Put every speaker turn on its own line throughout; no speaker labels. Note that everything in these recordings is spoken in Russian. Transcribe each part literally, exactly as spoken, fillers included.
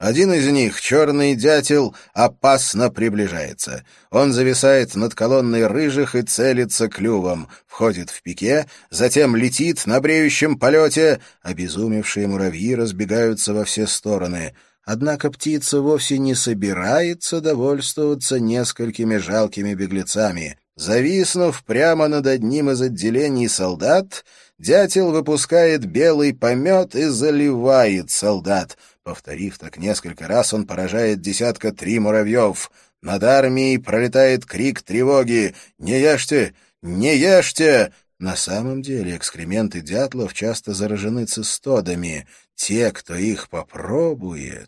Один из них, черный дятел, опасно приближается. Он зависает над колонной рыжих и целится клювом, входит в пике, затем летит на бреющем полете. Обезумевшие муравьи разбегаются во все стороны. Однако птица вовсе не собирается довольствоваться несколькими жалкими беглецами. Зависнув прямо над одним из отделений солдат, дятел выпускает белый помет и заливает солдат. Повторив так несколько раз, он поражает десятка три муравьев. Над армией пролетает крик тревоги: «Не ешьте! Не ешьте!» На самом деле экскременты дятлов часто заражены цистодами. Те, кто их попробует...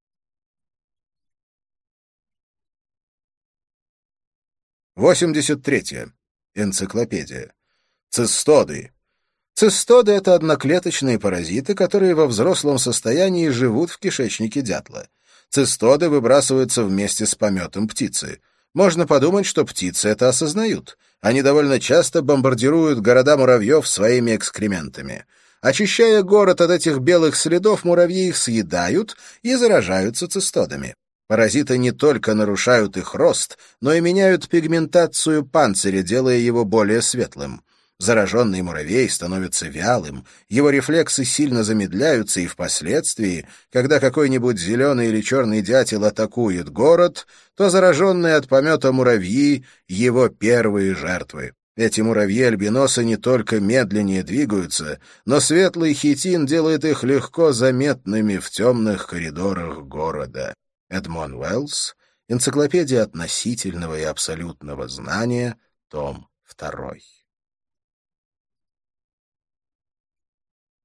восемьдесят третья. Энциклопедия. Цистоды. Цистоды — это одноклеточные паразиты, которые во взрослом состоянии живут в кишечнике дятла. Цистоды выбрасываются вместе с пометом птицы. Можно подумать, что птицы это осознают. Они довольно часто бомбардируют города муравьев своими экскрементами. Очищая город от этих белых следов, муравьи их съедают и заражаются цистодами. Паразиты не только нарушают их рост, но и меняют пигментацию панциря, делая его более светлым. Зараженный муравей становится вялым, его рефлексы сильно замедляются, и впоследствии, когда какой-нибудь зеленый или черный дятел атакует город, то зараженные от помета муравьи — его первые жертвы. Эти муравьи-альбиносы не только медленнее двигаются, но светлый хитин делает их легко заметными в темных коридорах города. Эдмон Уэллс. Энциклопедия относительного и абсолютного знания. Том второй.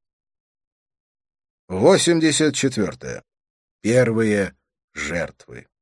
восемьдесят четвертое. Первые жертвы.